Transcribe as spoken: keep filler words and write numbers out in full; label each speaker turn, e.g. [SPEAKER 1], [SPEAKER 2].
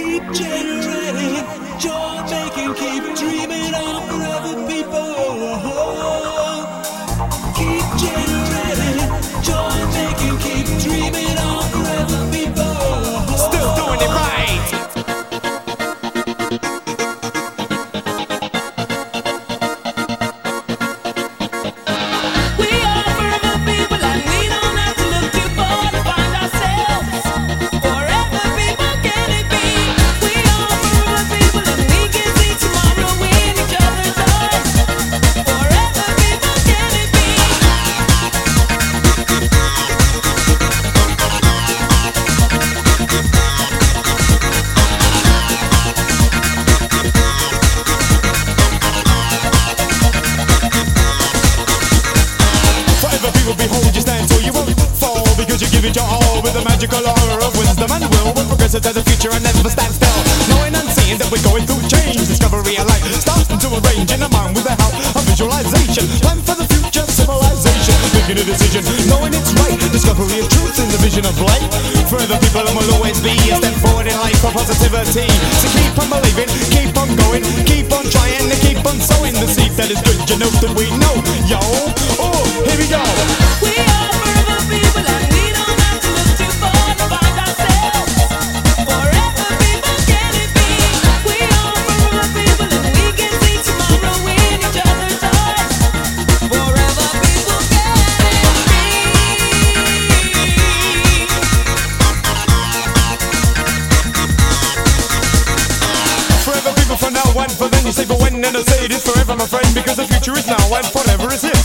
[SPEAKER 1] Keep generating, joy making, keep dreaming on forever, people. Keep generating, joy making, keep dreaming on forever, people.
[SPEAKER 2] Still doing it right. Give it your all with the magical aura of wisdom and will. We're progressive to the future and never stand still. Knowing and seeing that we're going through change. Discovery of life starting to arrange in the mind with the help of visualization. Plan for the future civilization. Making a decision, knowing it's right. Discovery of truth in the vision of light. Forever people and will always be a step forward in life for positivity. So keep on believing, keep on going, keep on trying to keep on sowing the seed that is good. You know that we know, yo. Oh, here we go.
[SPEAKER 1] We are forever people and we don't have to look too far to find ourselves. Forever people can it be? We are forever people and we can see tomorrow in each other's eyes. Forever people can it be?
[SPEAKER 2] Forever people for now and for then. You say for when and I say it is forever, my friend, because the future is now and forever is here.